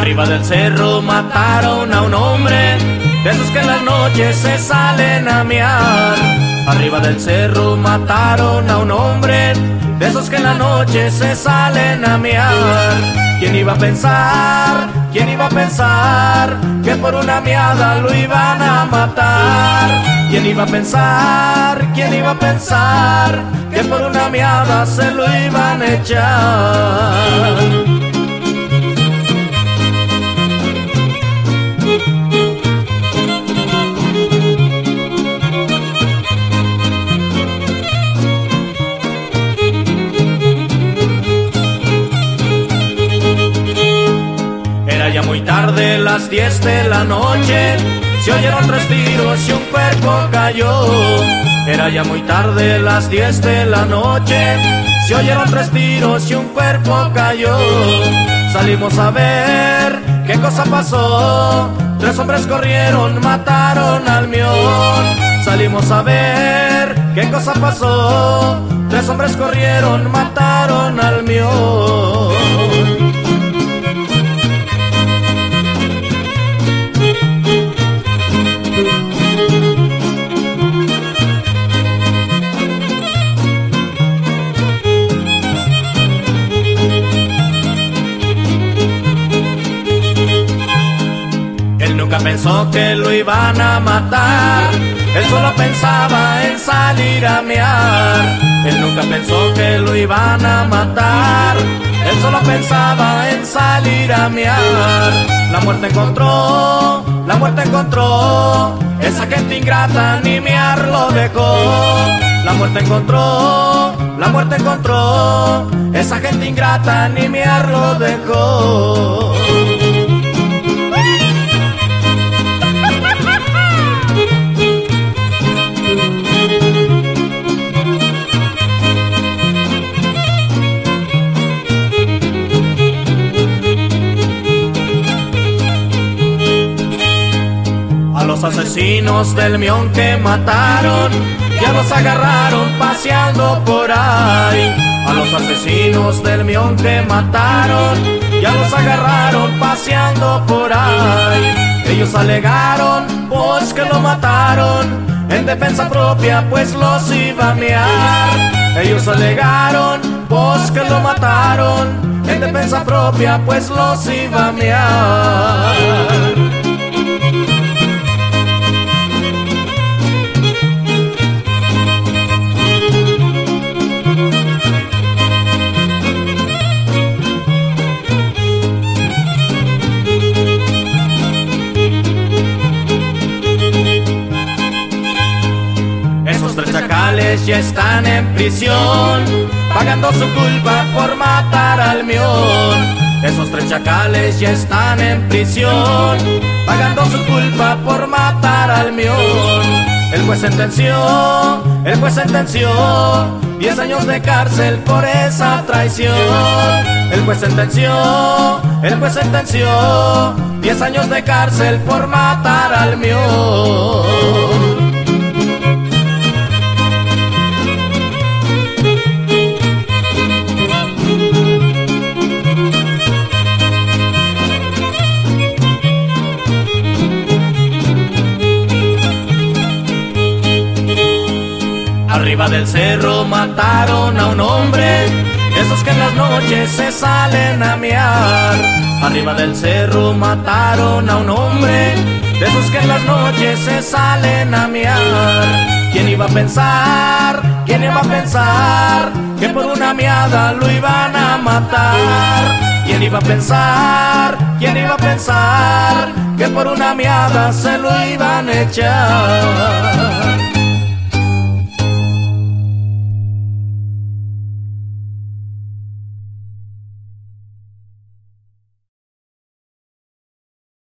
Arriba del cerro mataron a un hombre, de esos que en las noches se salen a mear. Arriba del cerro mataron a un hombre, de esos que en la noche se salen a mear. ¿Quién iba a pensar? ¿Quién iba a pensar que por una meada lo iban a matar? ¿Quién iba a pensar? ¿Quién iba a pensar que por una meada se lo iban a echar? Era ya muy tarde, las 10 de la noche, se oyeron 3 tiros y un cuerpo cayó. Era ya muy tarde, las 10 de la noche, se oyeron 3 tiros y un cuerpo cayó. Salimos a ver qué cosa pasó, 3 hombres corrieron, mataron al mión. Salimos a ver qué cosa pasó, 3 hombres corrieron, mataron al mión. Nunca pensó que lo iban a matar, él solo pensaba en salir a mear. Él nunca pensó que lo iban a matar, él solo pensaba en salir a mear. La muerte encontró, esa gente ingrata ni mear lo dejó. La muerte encontró, esa gente ingrata ni mear lo dejó. Los asesinos del mión que mataron, ya los agarraron paseando por ahí. A los asesinos del mión que mataron, ya los agarraron paseando por ahí. Ellos alegaron, pues que lo mataron en defensa propia, pues los iba a mear. Ellos alegaron, pues que lo mataron en defensa propia, pues los iba a mear. Esos 3 chacales ya están en prisión, pagando su culpa por matar al mión. Esos 3 chacales ya están en prisión, pagando su culpa por matar al mión. El juez sentenció 10 años de cárcel por esa traición. El juez sentenció 10 años de cárcel por matar al mión. Arriba del cerro mataron a un hombre, esos que en las noches se salen a mear. Arriba del cerro mataron a un hombre, esos que en las noches se salen a mear. ¿Quién iba a pensar? ¿Quién iba a pensar que por una meada lo iban a matar? ¿Quién iba a pensar? ¿Quién iba a pensar que por una meada se lo iban a echar?